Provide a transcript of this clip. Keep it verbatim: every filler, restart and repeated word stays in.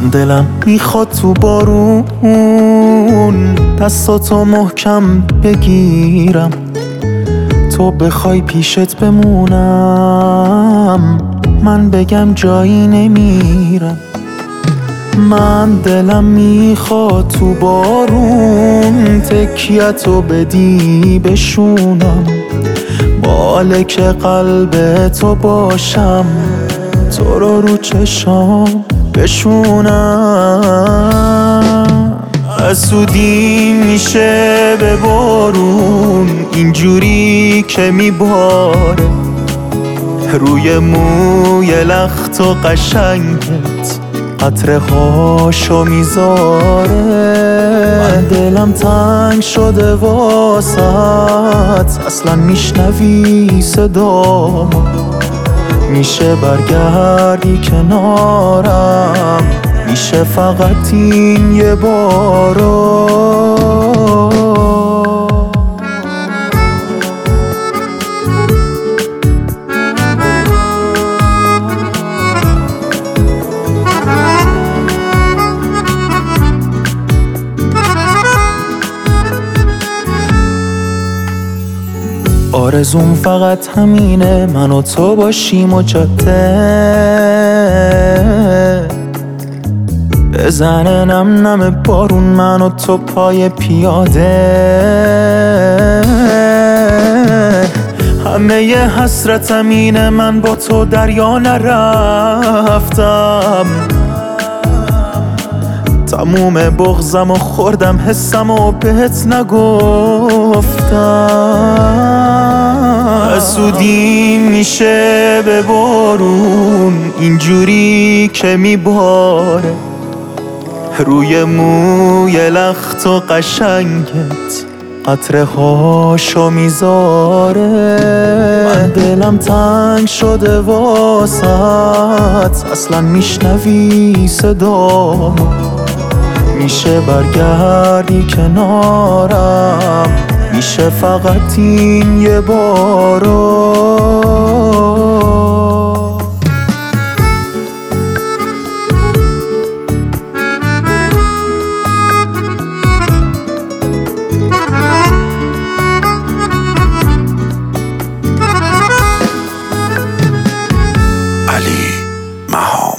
من دلم میخواد تو بارون دستاتو محکم بگیرم، تو بخوای پیشت بمونم من بگم جایی نمیرم. من دلم میخواد تو بارون تکیتو بدی بشونم، مالک قلب تو باشم، تو رو رو چشام بشونم. حسودی میشه به بارون اینجوری که میباره، روی موی لخت و قشنگت قطره هاشو میذاره. من دلم تنگ شده واسط، اصلا میشنوی صدامو؟ میشه برگردی کنارم؟ میشه فقط این یه بارو؟ آرزوم فقط همینه، من و تو باشیم و جاده بزنه نم نم بارون، من و تو پای پیاده. همه ی حسرتم اینه من با تو دریا نرفتم، تموم بغضم و خوردم حسم و بهت نگفتم. حسودی میشه به بارون اینجوری که میباره، روی موی لخت و قشنگت قطره هاشو میذاره. من دلم تنگ شده واسط، اصلا میشنوی صدامو؟ میشه برگردی کنارم؟ میشه فقط این یه بارو؟ علی مها